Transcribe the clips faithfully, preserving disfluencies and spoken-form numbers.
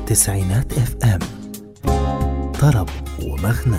تسعينات اف ام، طرب ومغنى.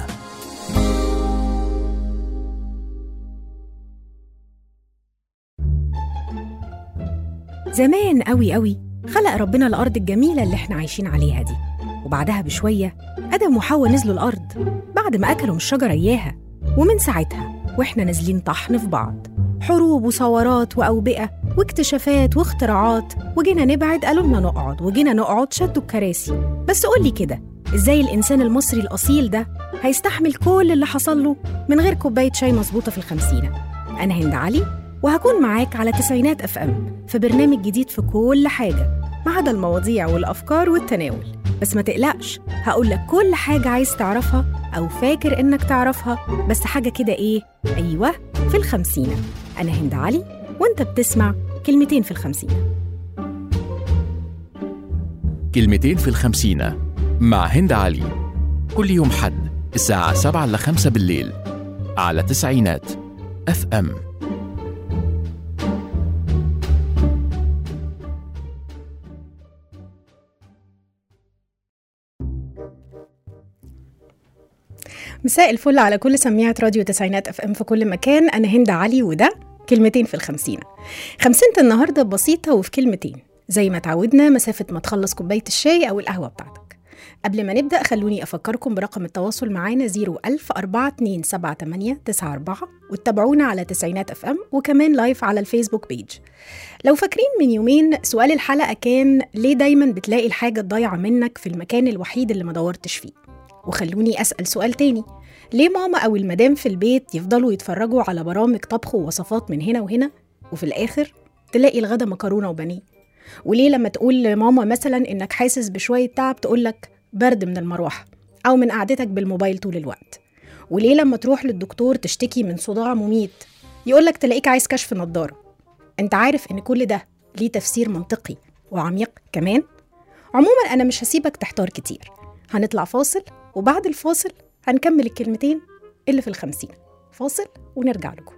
زمان قوي قوي خلق ربنا الأرض الجميلة اللي احنا عايشين عليها دي، وبعدها بشوية آدم وحواء نزلوا الأرض بعد ما أكلوا من الشجرة إياها. ومن ساعتها وإحنا نازلين طحن في بعض، حروب وثورات وأوبئة واكتشافات واختراعات، وجينا نبعد قالوا لنا نقعد، وجينا نقعد شدوا الكراسي. بس قولي كده، إزاي الإنسان المصري الأصيل ده هيستحمل كل اللي حصل له من غير كوباية شاي مظبوطة في الخمسينة؟ أنا هند علي، وهكون معاك على تسعينات اف ام في برنامج جديد في كل حاجة ما عدا المواضيع والأفكار والتناول. بس ما تقلقش، هقولك كل حاجة عايز تعرفها أو فاكر إنك تعرفها، بس حاجة كده إيه؟ أيوة، في الخمسينة. أنا هند علي، وإنت بتسمع كلمتين في الخمسينة. كلمتين في الخمسينة مع هند علي، كل يوم حد الساعة سبعة لخمسة بالليل على تسعينات اف ام. مساء الفل على كل سميعة راديو تسعينات اف ام في كل مكان. أنا هند علي، وده كلمتين في الخمسينة. خمسينة النهاردة بسيطة وفي كلمتين، زي ما تعودنا مسافة ما تخلص كوباية الشاي أو القهوة بتاعتك. قبل ما نبدأ خلوني أفكركم برقم التواصل معانا زيرو ألف أربعة اتنين سبعة تمانية تسعة أربعة، واتابعونا على تسعينات اف ام، وكمان لايف على الفيسبوك بيج. لو فاكرين من يومين سؤال الحلقة كان ليه دايما بتلاقي الحاجة الضايعة منك في المكان الوحيد اللي ما دورتش فيه؟ وخلوني أسأل سؤال تاني، ليه ماما أو المدام في البيت يفضلوا يتفرجوا على برامج طبخ ووصفات من هنا وهنا، وفي الآخر تلاقي الغدا مكرونة وبانيه؟ وليه لما تقول لماما مثلا إنك حاسس بشوية تعب تقولك برد من المروحة أو من قعدتك بالموبايل طول الوقت؟ وليه لما تروح للدكتور تشتكي من صداع مميت يقولك تلاقيك عايز كشف نظارة؟ أنت عارف إن كل ده ليه تفسير منطقي وعميق كمان؟ عموما أنا مش هسيبك تحتار كتير، هنطلع فاصل، وبعد الفاصل هنكمل الكلمتين اللي في الخمسين. فاصل ونرجع لكم.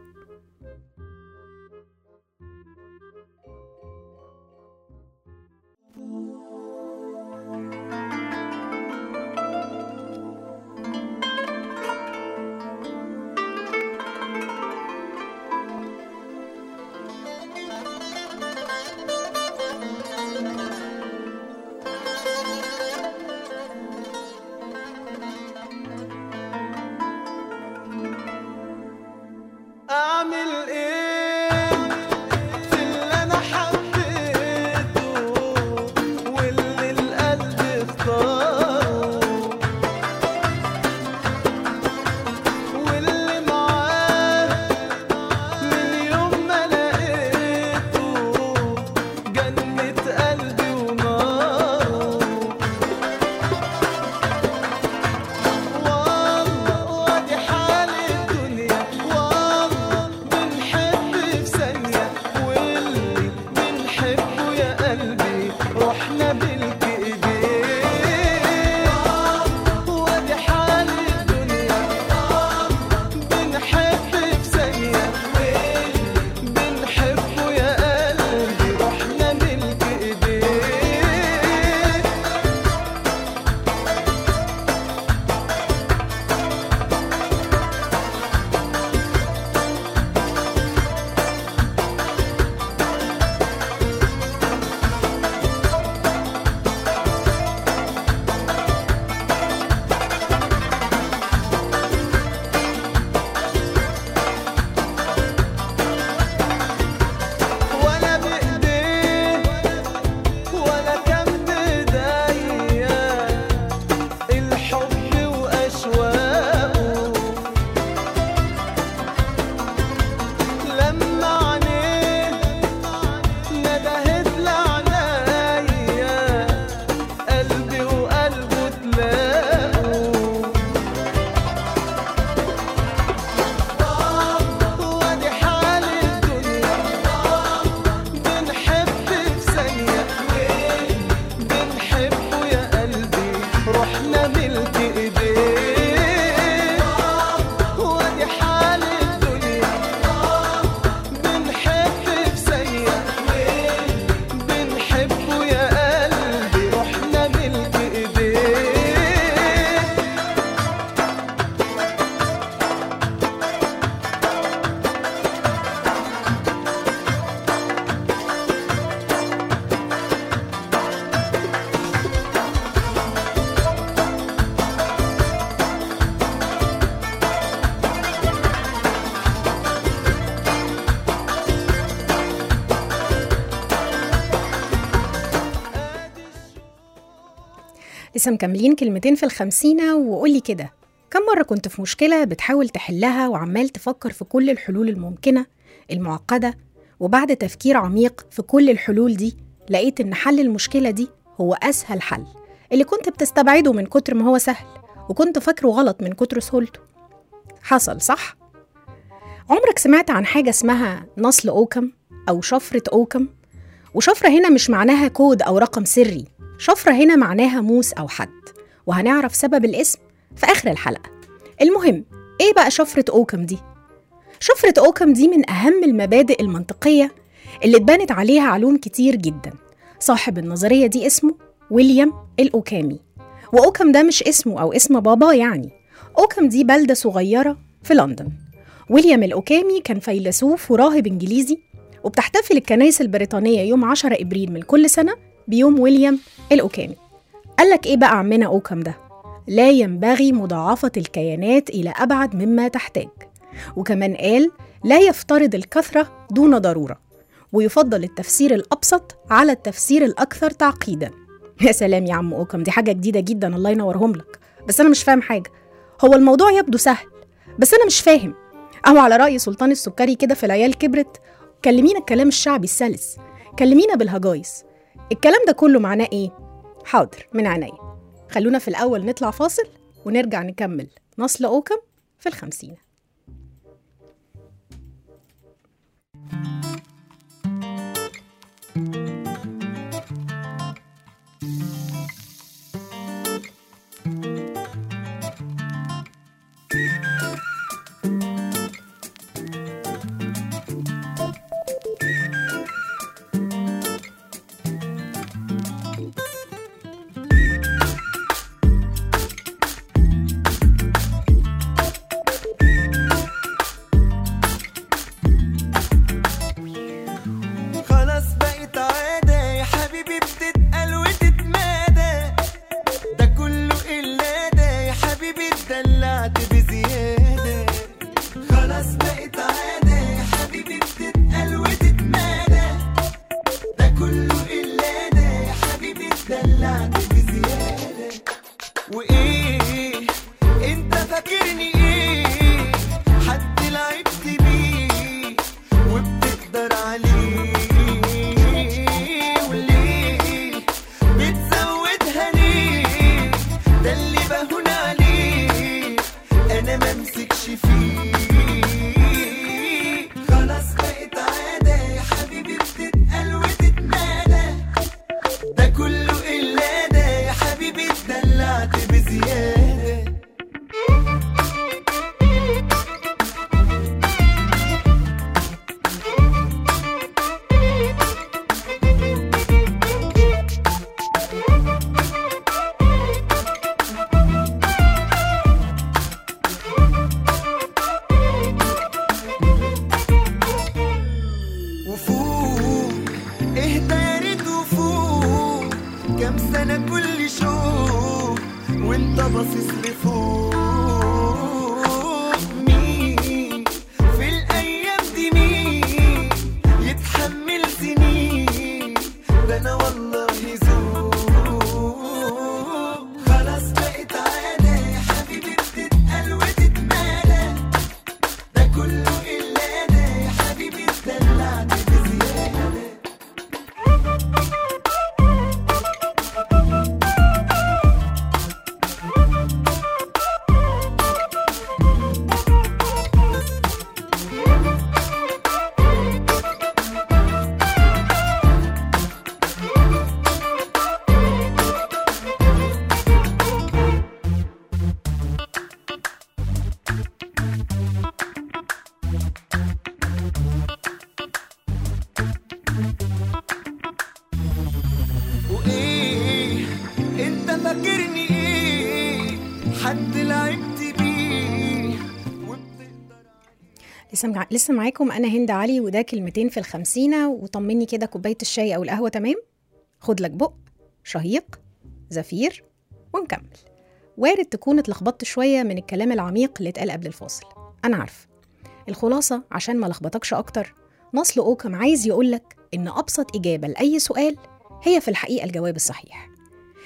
لسه مكملين كلمتين في الخمسينة. وقولي كده، كم مرة كنت في مشكلة بتحاول تحلها وعمال تفكر في كل الحلول الممكنة المعقدة، وبعد تفكير عميق في كل الحلول دي لقيت إن حل المشكلة دي هو أسهل حل، اللي كنت بتستبعده من كتر ما هو سهل وكنت فاكره غلط من كتر سهولته؟ حصل صح؟ عمرك سمعت عن حاجة اسمها نصل أوكم أو شفرة أوكم؟ وشفرة هنا مش معناها كود أو رقم سري، شفرة هنا معناها موس أو حد، وهنعرف سبب الاسم في آخر الحلقة. المهم، إيه بقى شفرة أوكم دي؟ شفرة أوكم دي من أهم المبادئ المنطقية اللي اتبنت عليها علوم كتير جدا. صاحب النظرية دي اسمه ويليام الأوكامي، وأوكم ده مش اسمه أو اسم بابا يعني، أوكم دي بلدة صغيرة في لندن. ويليام الأوكامي كان فيلسوف وراهب إنجليزي، وبتحتفل الكنائس البريطانية يوم عشرة إبريل من كل سنة بيوم ويليام الأوكامي. قالك إيه بقى عمنا أوكم ده؟ لا ينبغي مضاعفة الكيانات إلى أبعد مما تحتاج، وكمان قال لا يفترض الكثرة دون ضرورة، ويفضل التفسير الأبسط على التفسير الأكثر تعقيداً. يا سلام يا عم أوكم، دي حاجة جديدة جداً، الله ينورهم لك. بس أنا مش فاهم حاجة، هو الموضوع يبدو سهل بس أنا مش فاهم. أو على رأي سلطان السكري كده في العيال كبرت، كلمينا الكلام الشعبي السلس، كلمينا بالهجايس. الكلام ده كله معناه إيه؟ حاضر من عينيا. خلونا في الأول نطلع فاصل ونرجع نكمل نصل أوكم في الخمسينة. لسه لسه معاكم انا هند علي، وده كلمتين في الخمسينة. وطمني كده، كوبايه الشاي او القهوه تمام؟ خد لك بق شهيق زفير ونكمل. وارد تكون اتلخبطت شويه من الكلام العميق اللي اتقال قبل الفاصل، انا عارفه. الخلاصه عشان ما لخبطكش اكتر، نصل أوكم عايز يقولك ان ابسط اجابه لاي سؤال هي في الحقيقه الجواب الصحيح.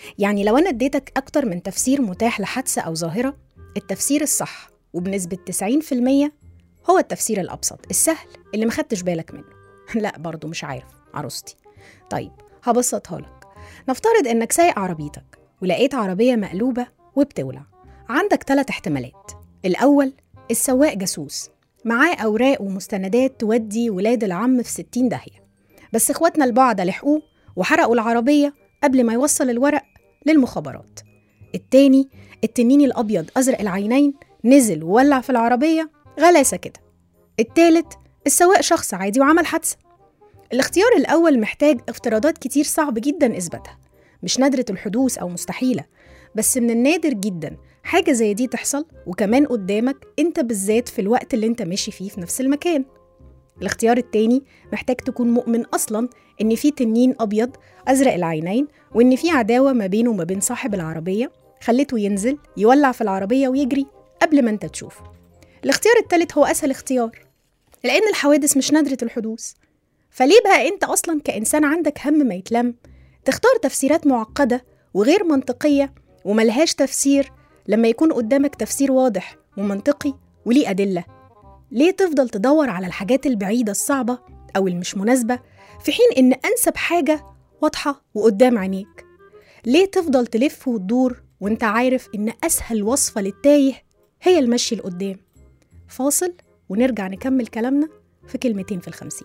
يعني لو أنا اديتك أكتر من تفسير متاح لحادثة أو ظاهرة، التفسير الصح وبنسبة تسعين في المية هو التفسير الأبسط السهل اللي مخدتش بالك منه. لا برضو مش عارف عروستي. طيب هبسطها لك. نفترض إنك سايق عربيتك ولقيت عربية مقلوبة وبتولع. عندك ثلاث احتمالات. الأول، السواق جاسوس معاه أوراق ومستندات تودي ولاد العم في ستين داهية، بس إخواتنا البعضة لحقوه وحرقوا العربية قبل ما يوصل الورق للمخابرات. التاني، التنين الأبيض أزرق العينين نزل وولع في العربية غلاسة كده. التالت، السواق شخص عادي وعمل حادثة. الاختيار الأول محتاج افتراضات كتير صعب جدا إثباتها، مش نادرة الحدوث أو مستحيلة، بس من النادر جدا حاجة زي دي تحصل وكمان قدامك انت بالذات في الوقت اللي انت ماشي فيه في نفس المكان. الاختيار التاني محتاج تكون مؤمن أصلا إن في تنين أبيض أزرق العينين وإن في عداوة ما بينه وما بين صاحب العربية خلته ينزل يولع في العربية ويجري قبل ما انت تشوفه. الاختيار التالت هو أسهل اختيار، لأن الحوادث مش نادرة الحدوث. فليه بقى انت أصلا كإنسان عندك هم ما يتلم تختار تفسيرات معقدة وغير منطقية وملهاش تفسير لما يكون قدامك تفسير واضح ومنطقي وليه أدلة؟ ليه تفضل تدور على الحاجات البعيدة الصعبة أو المش مناسبة في حين إن أنسب حاجة واضحة وقدام عينيك؟ ليه تفضل تلف وتدور وانت عارف إن أسهل وصفة للتايه هي المشي لقدام؟ فاصل ونرجع نكمل كلامنا في كلمتين في الخمسين.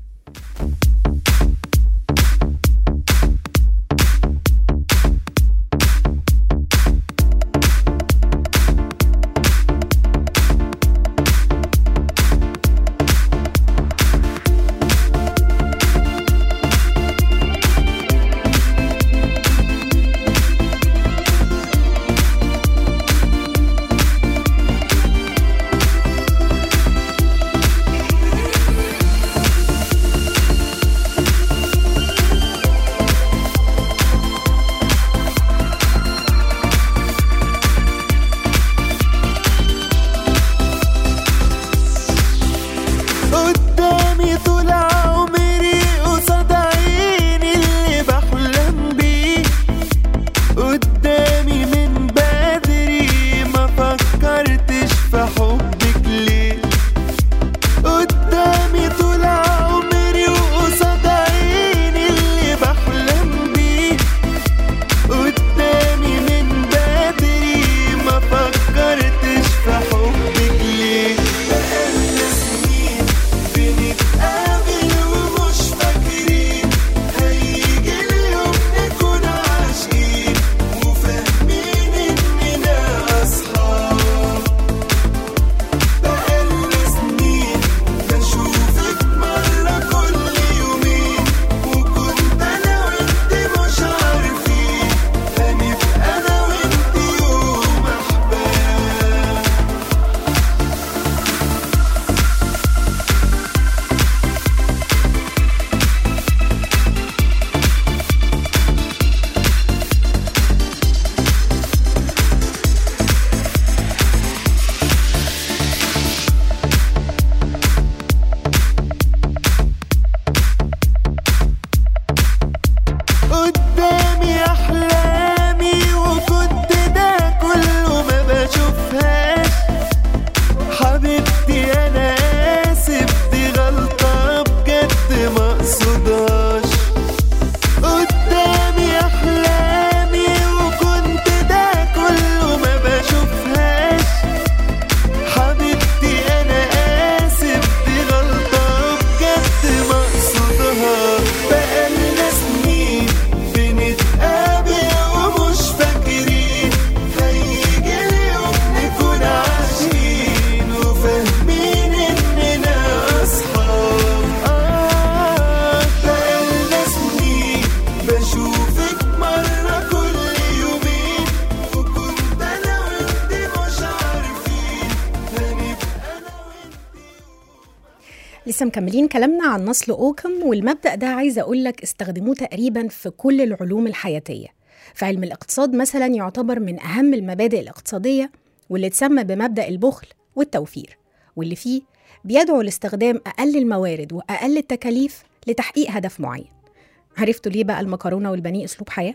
لسه مكملين كلامنا عن نسل أوكم، والمبدأ ده عايزة أقولك استخدموه تقريبا في كل العلوم الحياتية. في علم الاقتصاد مثلا يعتبر من أهم المبادئ الاقتصادية واللي تسمى بمبدأ البخل والتوفير، واللي فيه بيدعو لاستخدام أقل الموارد وأقل التكاليف لتحقيق هدف معين. عرفتوا ليه بقى المكرونة والبانيه أسلوب حياة؟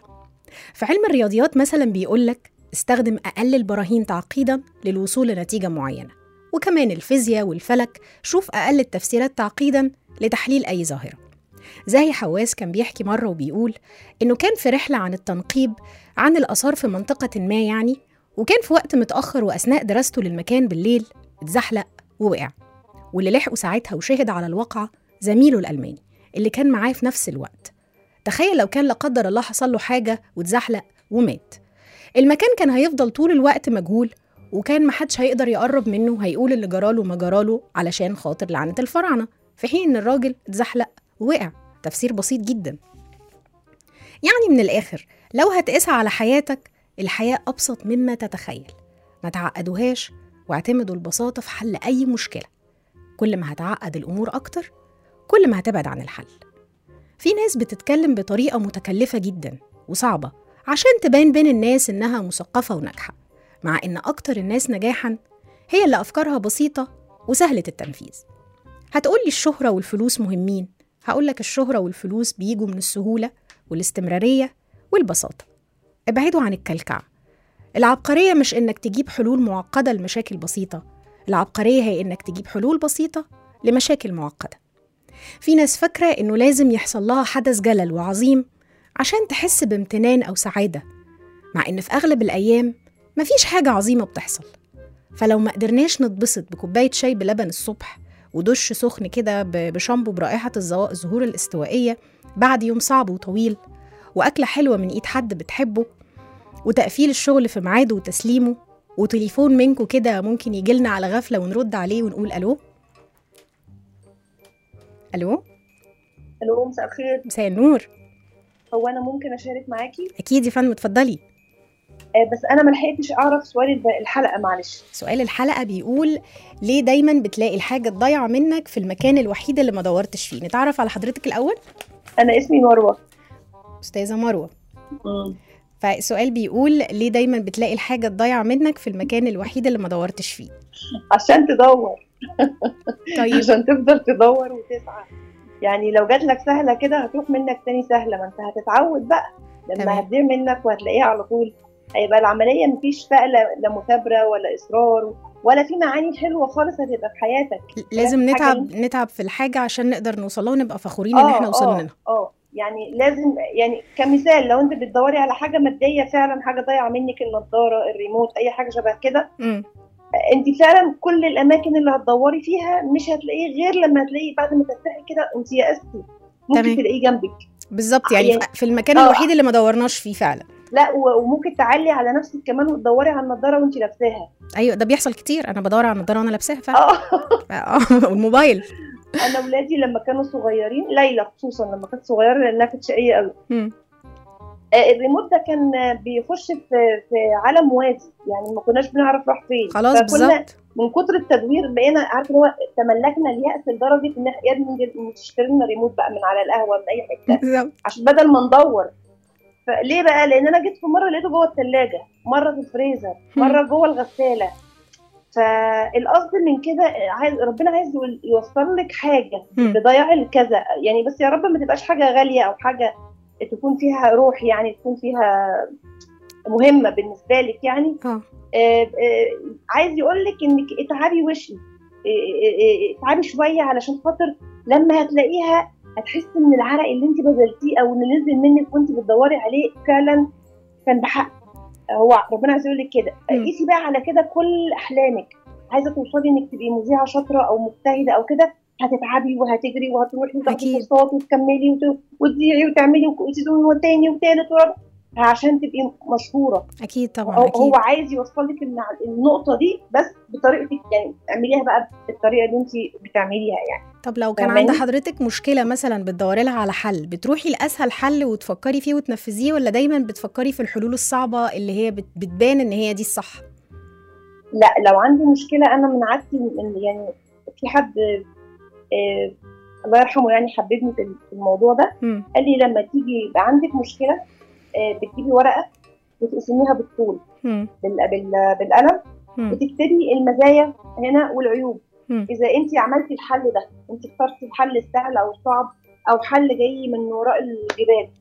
في علم الرياضيات مثلا بيقولك استخدم أقل البراهين تعقيدا للوصول لنتيجة معينة، وكمان الفيزياء والفلك شوف أقل التفسيرات تعقيدا لتحليل أي ظاهرة. زاهي حواس كان بيحكي مرة وبيقول إنه كان في رحلة عن التنقيب عن الآثار في منطقة ما يعني، وكان في وقت متأخر وأثناء دراسته للمكان بالليل اتزحلق ووقع، واللي لحقه ساعتها وشهد على الواقعة زميله الألماني اللي كان معاه في نفس الوقت. تخيل لو كان لا قدر الله حصل له حاجة واتزحلق ومات، المكان كان هيفضل طول الوقت مجهول، وكان محدش هيقدر يقرب منه وهيقول اللي جراله ما جراله علشان خاطر لعنة الفراعنة، في حين إن الراجل اتزحلق ووقع. تفسير بسيط جدا. يعني من الآخر لو هتقيسها على حياتك، الحياة أبسط مما تتخيل. ما تعقدوهاش واعتمدوا البساطة في حل أي مشكلة. كل ما هتعقد الأمور أكتر كل ما هتبعد عن الحل. في ناس بتتكلم بطريقة متكلفة جدا وصعبة عشان تبان بين الناس إنها مثقفة وناجحة، مع إن أكتر الناس نجاحاً هي اللي أفكارها بسيطة وسهلة التنفيذ. هتقولي الشهرة والفلوس مهمين، هقولك الشهرة والفلوس بيجوا من السهولة والاستمرارية والبساطة. ابعدوا عن الكلكعة. العبقرية مش إنك تجيب حلول معقدة لمشاكل بسيطة، العبقرية هي إنك تجيب حلول بسيطة لمشاكل معقدة. في ناس فاكرة إنه لازم يحصل لها حدث جلل وعظيم عشان تحس بامتنان أو سعادة، مع إن في أغلب الأيام مفيش حاجة عظيمة بتحصل. فلو ما قدرناش نتبسط بكوباية شاي بلبن الصبح ودش سخن كده بشامبو برائحة الزهور الاستوائية بعد يوم صعب وطويل، وأكلة حلوة من إيد حد بتحبه، وتقفيل الشغل في ميعاده وتسليمه، وتليفون منكو كده ممكن يجيلنا على غفلة ونرد عليه ونقول ألو ألو ألو مساء الخير. مساء النور. هو أنا ممكن أشارك معاكي؟ أكيد يا فندم، اتفضلي. آه بس أنا ملحقتش أعرف سؤال الحلقة، معلش. سؤال الحلقة بيقول ليه دايما بتلاقي الحاجة الضايعة منك في المكان الوحيد اللي ما دورتش فيه؟ نتعرف على حضرتك الأول. أنا اسمي مروة. أستاذة مروة. مم. فالسؤال بيقول ليه دايما بتلاقي الحاجة الضايعة منك في المكان الوحيد اللي ما دورتش فيه؟ عشان تدور. طيب. عشان تفضل تدور وتسعى. يعني لو جات لك سهلة كده هتروح منك تاني سهلة، ما انت هتتعود بقى. لما هتضيع منك وهتلاقيها على طول هيبقى العملية مفيش بقى لا مثابرة ولا إصرار ولا في معاني حلوة خالص هتبقى في حياتك. لازم نتعب نتعب في الحاجة عشان نقدر نوصلها ونبقى فخورين ان احنا وصلنا لها. اه يعني لازم، يعني كمثال لو انت بتدوري على حاجة مادية فعلا، حاجة ضايعة منك، النضارة، الريموت، اي حاجة شبه كده، انت فعلا كل الاماكن اللي هتدوري فيها مش هتلاقيه غير لما هتلاقيه بعد ما تفتحي كده انت يأستي ممكن تمام. تلاقيه جنبك بالظبط. يعني, يعني في المكان آه. الوحيد اللي ما دورناش فيه فعلا. لا وممكن تعلي على نفسك كمان وتدوري على النضاره وانت لابساها. ايوه ده بيحصل كتير، انا بدور على النضاره وانا لابساها فعلا. اه والموبايل. انا ولادي لما كانوا صغيرين، ليلى خصوصا لما كانت صغيره لانها كانت شقيه قوي، الريموت ده كان بيخش في في عالم موازي، يعني ما كناش بنعرف راح فين. خلاص بالظبط. من كتر التدوير بقينا عارفه هو تملكنا اليأس لدرجه ان يا ابني نشتري لنا ريموت بقى من على القهوه من اي حته عشان بدل ما ندور. فليه بقى؟ لان انا جيت في مره لقيته جوه الثلاجه، مره في الفريزر، مره جوه الغساله. فالقصد من كده عايز ربنا عايز يوصل لك حاجه بضياع الكذا، يعني بس يا رب ما تبقاش حاجه غاليه او حاجه تكون فيها روح، يعني تكون فيها مهمه بالنسبه لك يعني. آه. آه آه عايز يقول لك انك اتعبي وشي، اتعبي شويه علشان خاطر لما هتلاقيها هتحس ان العرق اللي انت بذلتيه او اللي نزل منك وانت بتدوري عليه فعلا كان بحق. هو ربنا عايز يقول لك كده. قيسي بقى على كده كل احلامك، عايزه توصلي انك تبقي مذيعه شاطره او مجتهده او كده، هتتعبي وهتجري وهتروحي وتاخدي كورسات وتكملي وتذيعي وتعملي وسيزون وتاني وتالت ورابع عشان تبقي مشهوره. اكيد طبعا. هو, أكيد. هو عايز يوصل لك النقطه دي بس بطريقتك، يعني اعمليها بقى بالطريقه اللي انت بتعمليها يعني. طب لو كان عند حضرتك مشكله مثلا بتدوري لها على حل، بتروحي لاسهل حل وتفكري فيه وتنفذيه، ولا دايما بتفكري في الحلول الصعبه اللي هي بتبان ان هي دي الصح؟ لا لو عندي مشكله انا من عادتي، يعني في حد آه الله يرحمه يعني حببني في الموضوع ده. م. قال لي لما تيجي يبقى عندك مشكله آه بتجيبي ورقه وتقسميها بالطول بال بال بالقلم م. وتكتبي المزايا هنا والعيوب. م. اذا انت عملتي الحل ده، انت اخترتي الحل السهل او الصعب او حل جاي من وراء الجبال،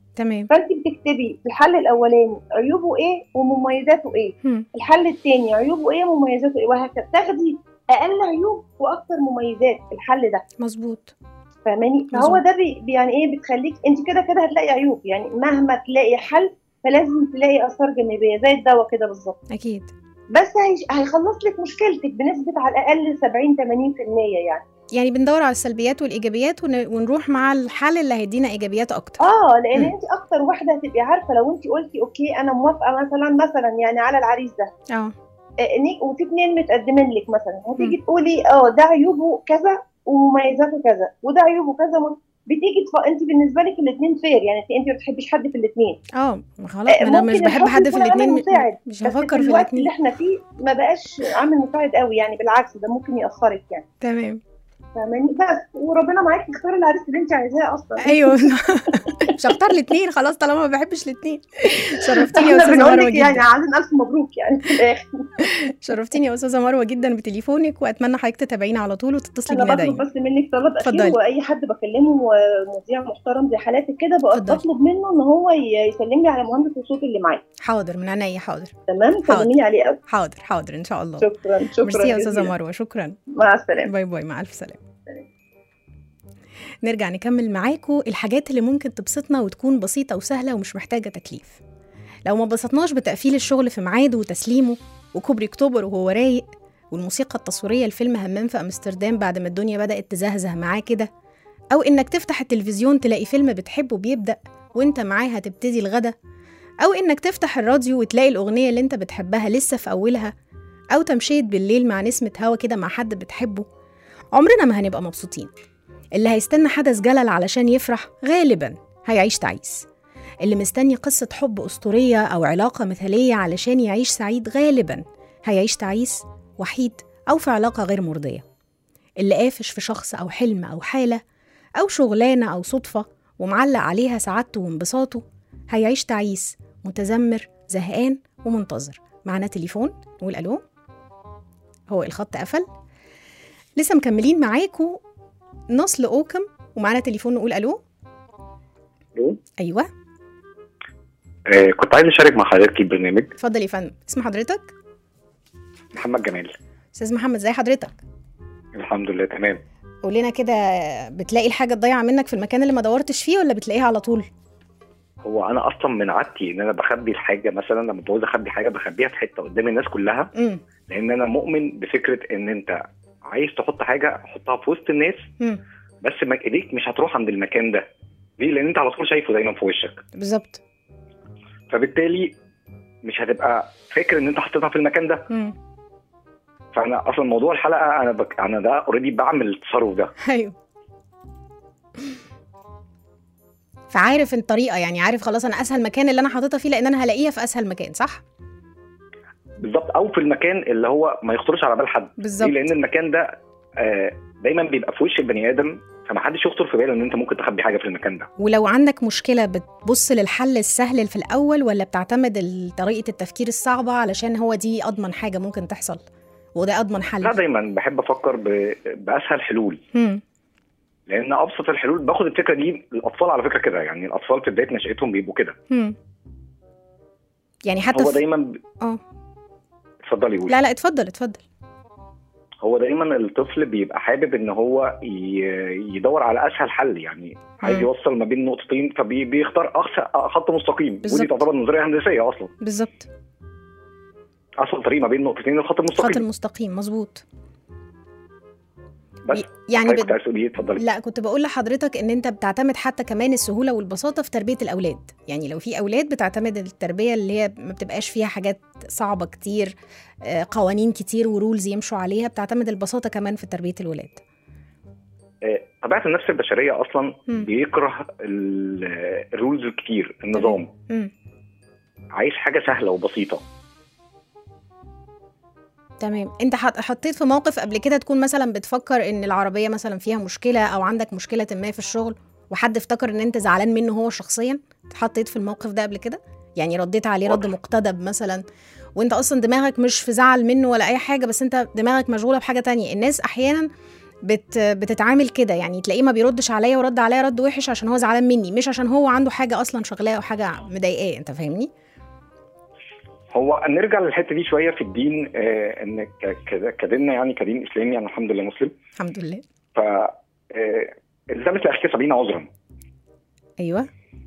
تمام. فانت بتكتبي في الحل الاولاني عيوبه ايه ومميزاته ايه، هم. الحل الثاني عيوبه ايه ومميزاته ايه، وهكذا. تاخدي اقل عيوب واكثر مميزات في الحل ده. مظبوط. فاهماني؟ فهو ده بي يعني ايه، بتخليك انت كده كده هتلاقي عيوب، يعني مهما تلاقي حل فلازم تلاقي اثار جانبيه زي الدواء كده بالظبط. اكيد. بس هيخلص لك مشكلتك بنسبه على الاقل سبعين ثمانين بالمية يعني. يعني بندور على السلبيات والايجابيات ون... ونروح مع الحل اللي هيدينا ايجابيات اكتر. اه لان انت اكتر واحده هتبقي عارفه. لو انت قلتي اوكي انا موافقه مثلا مثلا يعني على العريس ده اه وفي اتنين متقدمين لك مثلا، هتيجي تقولي اه ده عيوبه كذا ومميزاته كذا وده عيوبه كذا م... بتيجي تف... انت بالنسبه لك الاثنين فير، يعني انت ما بتحبيش حد في الاثنين. اه خلاص انا مش بحب حد في الاثنين، مش هفكر في الاثنين. اللي احنا فيه ما بقاش عامل مساعد قوي يعني، بالعكس ده ممكن ياثرك يعني. تمام. فاهماني؟ بس وربنا معاكي تختاري العريس اللي انت عايزاه اصلا. ايوه مش هختار الاثنين خلاص طالما ما بحبش الاثنين. شرفتيني يا استاذه مروه جدا، يعني عايزين الف مبروك يعني في الاخر. شرفتيني يا استاذه مروه جدا بتليفونك، واتمنى حضرتك تتابعينا على طول وتتصلي بينا دايما. انا بطلب بس منك طلب اخير، واي حد بكلمه مذيع محترم زي حالاتك كده بطلب منه ان هو يسلم لي على مهندس الصوت اللي معايا. حاضر من عينيا. حاضر تمام، سلميني عليه قوي. حاضر حاضر ان شاء الله. شكرا شكرا ميرسي يا استاذه مروه. شكرا، مع السلامه. باي باي، مع الف سلامه. نرجع نكمل معاكم الحاجات اللي ممكن تبسطنا وتكون بسيطة وسهلة ومش محتاجة تكليف. لو ما بسطناش بتقفيل الشغل في ميعاده وتسليمه، وكوبري اكتوبر وهو رايق، والموسيقى التصويرية لفيلم همام في أمستردام بعد ما الدنيا بدأت تزهزه معاه كده، أو إنك تفتح التلفزيون تلاقي فيلم بتحبه بيبدأ وإنت معاه هتبتدي الغدا، أو إنك تفتح الراديو وتلاقي الأغنية اللي إنت بتحبها لسه في أولها، أو تمشيت بالليل مع نسمة هوا كده مع حد بتحبه، عمرنا ما هنبقى مبسوطين. اللي هيستنى حدث جلل علشان يفرح غالباً هيعيش تعيس. اللي مستني قصة حب أسطورية أو علاقة مثالية علشان يعيش سعيد غالباً هيعيش تعيس، وحيد، أو في علاقة غير مرضية. اللي قافش في شخص أو حلم أو حالة أو شغلانة أو صدفة ومعلق عليها سعادته وانبساطه هيعيش تعيس، متذمر، زهقان، ومنتظر. معنا تليفون، نقول ألو. هو الخط قفل. لسه مكملين معاكم نصل أوكم، ومعنا تليفون، نقول ألو. ألو. أيوة. آه كنت عايز أشارك مع حضرتك البرنامج. اتفضل يا فندم، اسم حضرتك؟ محمد جمال. أستاذ محمد، زي حضرتك؟ الحمد لله تمام. قول لنا كده، بتلاقي الحاجة تضيع منك في المكان اللي ما دورتش فيه ولا بتلاقيها على طول؟ هو أنا أصلا من عادتي إن أنا بخبي الحاجة، مثلا لما بعوز أخبي حاجة بخبيها في حتة قدام الناس كلها. م. لأن أنا مؤمن بفكرة إن أنت عايز تحط حاجة حطها في وسط الناس. م. بس ايديك مش هتروح عند المكان ده. ليه؟ لان انت على طول شايفه دايما في وشك. بالظبط. فبالتالي مش هتبقى فاكر ان انت حطيتها في المكان ده. م. فانا اصلا موضوع الحلقه انا بك... انا ده اوريدي بعمل التصرف ده. ايوه. فعارف الطريقه، يعني عارف خلاص انا اسهل مكان اللي انا حاططها فيه لان انا هلاقيها في اسهل مكان، صح؟ بالظبط، او في المكان اللي هو ما يخطرش على بال حد. بالظبط. لان المكان ده آه دايما بيبقى في وش البني ادم، فما حدش يخطر في باله ان انت ممكن تخبي حاجه في المكان ده. ولو عندك مشكله بتبص للحل السهل في الاول ولا بتعتمد طريقه التفكير الصعبه علشان هو دي اضمن حاجه ممكن تحصل وده اضمن حل؟ لا، دايما بحب افكر ب... باسهل حلول. م. لان ابسط الحلول باخد الفكره دي. الاطفال على فكره كده، يعني الاطفال في بدايه نشأتهم بيبقوا كده. يعني حتى هو دايما ب... اه اتفضلي قولي. لا لا اتفضل اتفضل. هو دايما الطفل بيبقى حابب ان هو يدور على اسهل حل، يعني عايز يوصل ما بين نقطتين فبيختار خط مستقيم. ودي تعتبر نظريه هندسيه اصلا. بالظبط. اصل طريق ما بين نقطتين الخط المستقيم. الخط المستقيم مظبوط. بس يعني كنت عايز تقولي اتفضلي. لا كنت بقول لحضرتك ان انت بتعتمد حتى كمان السهوله والبساطه في تربيه الاولاد. يعني لو في اولاد بتعتمد التربيه اللي هي ما بتبقاش فيها حاجات صعبه كتير، قوانين كتير ورولز يمشوا عليها، بتعتمد البساطه كمان في تربيه الولاد. طبيعه النفس البشريه اصلا م. بيكره الرولز الكتير، النظام. م. عايز حاجه سهله وبسيطه. تمام. انت حطيت في موقف قبل كده تكون مثلا بتفكر ان العربية مثلا فيها مشكلة او عندك مشكلة ما في الشغل وحد افتكر ان انت زعلان منه هو شخصيا؟ حطيت في الموقف ده قبل كده؟ يعني رديت عليه رد مقتدب مثلا وانت اصلا دماغك مش في زعل منه ولا اي حاجة، بس انت دماغك مشغولة بحاجة تانية. الناس احيانا بت بتتعامل كده، يعني تلاقيه ما بيردش عليا ورد عليا رد وحش عشان هو زعلان مني، مش عشان هو عنده حاجه اصلا شغلاه او حاجه مضايقاه. انت فاهمني؟ هو نرجع للحته دي شويه في الدين، آه ان كديننا يعني كدين اسلامي، يعني الحمد لله مسلم الحمد لله. ف التمس لاخيك سبعين عذرا. ايوه.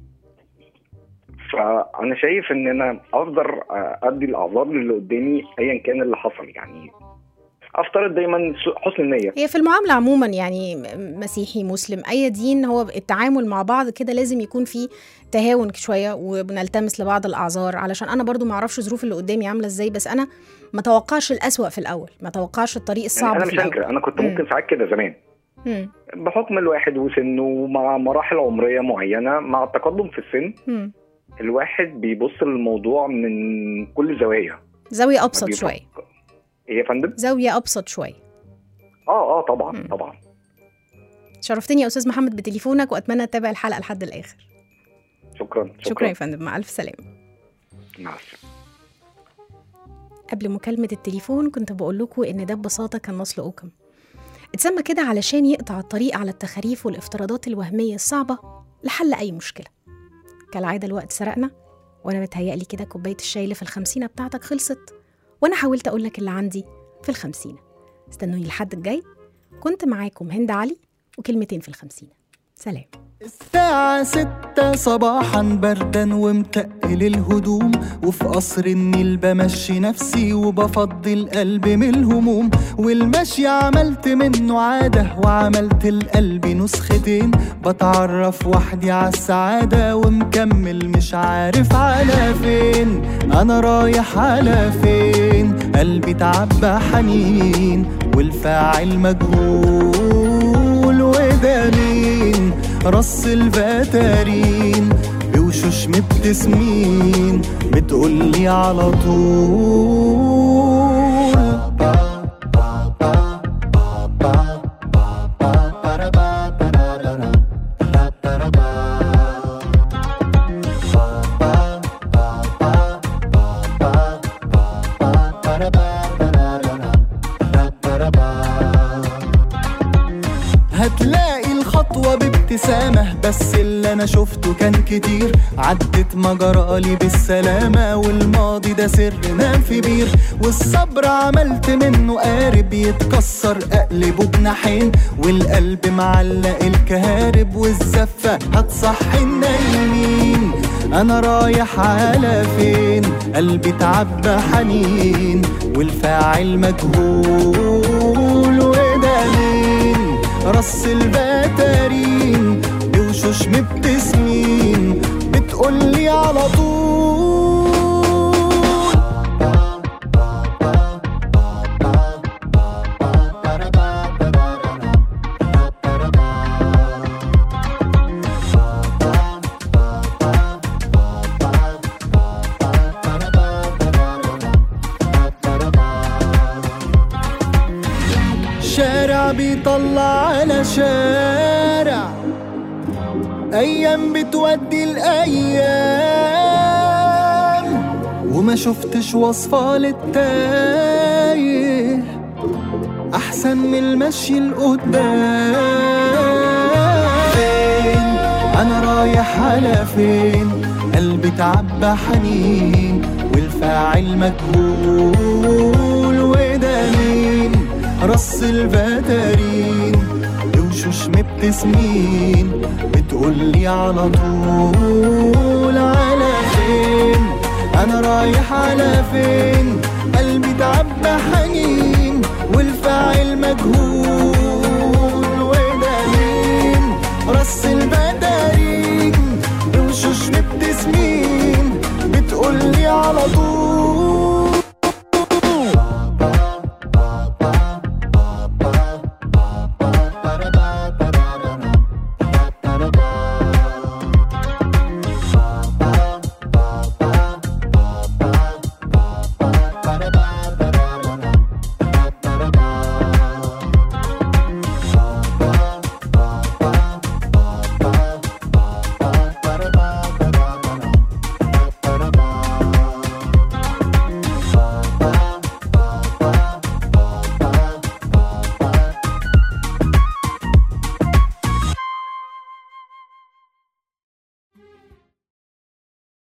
فانا شايف ان انا اقدر ادي الاعذار للي قدامي ايا كان اللي حصل، يعني افترض دايما حسن النيه. هي في المعامله عموما، يعني مسيحي مسلم اي دين، هو التعامل مع بعض كده لازم يكون فيه تهاون شويه وبنلتمس لبعض الاعذار، علشان انا برضو ما اعرفش ظروف اللي قدامي عامله ازاي، بس انا ما توقعش الاسوأ في الاول، ما توقعش الطريق الصعب. يعني انا مش هنكر، انا كنت ممكن ساعات كده زمان مم. بحكم الواحد وسنه ومع مراحل عمريه معينه، مع التقدم في السن مم. الواحد بيبص للموضوع من كل الزوايا، زاويه ابسط شويه. ايه يا فندم؟ زاويه ابسط شويه. اه اه طبعا مم. طبعا. شرفتني يا استاذ محمد بتليفونك، واتمنى تتابع الحلقه لحد الاخر. شكرا شكرا, شكرا يا فندم، مع الف سلامه. مع السلامه. قبل مكالمه التليفون كنت بقول لكم ان ده ببساطه كان نصل اوكم، اتسمى كده علشان يقطع الطريق على التخاريف والافتراضات الوهميه الصعبه لحل اي مشكله. كالعاده الوقت سرقنا، وانا متهيألي كده كوبايه الشاي اللي في الخمسينه بتاعتك خلصت، وانا حاولت اقول لك اللي عندي في الخمسينه. استنوني الحد الجاي، كنت معاكم هند علي وكلمتين في الخمسينه. سلام. الساعة ستة صباحا بردا ومتقل الهدوم، وفي قصر النيل بمشي نفسي وبفضي القلب من الهموم، والمشي عملت منه عادة وعملت القلب نسختين، بتعرف وحدي عالسعادة ومكمل مش عارف على فين، أنا رايح على فين، قلبي تعبى حنين والفاعل مجهول، وده مين؟ رص الفاترين بوشوش مبتسمين بتقولي على طول. هتلاقي الخطوة بابتسامة، بس اللي انا شفته كان كتير، عدت مجرالي بالسلامة والماضي ده سر نام في بير، والصبر عملت منه قارب يتكسر اقلبه بناحين، والقلب معلق الكهارب والزفة هتصحي النايمين، انا رايح على فين، قلبي تعبى حنين والفاعل مجهول، وده مين؟ رص الباترين بوشوش مبتسمين بتقولي على طول. شارع بيطلع على شارع، أيام بتودي الأيام، وما شفتش وصفة للتايه أحسن من المشي لقدام. فين أنا رايح على فين، قلبي تعبى حنين والفاعل مجهول، وده مين؟ رص الفاترين بوشوش مبتسمين بتقولي على طول. على فين انا رايح على فين، قلبي تعبى حنين والفاعل مجهول، وده مين؟ رص الفاترين بوشوش مبتسمين بتقولي على طول.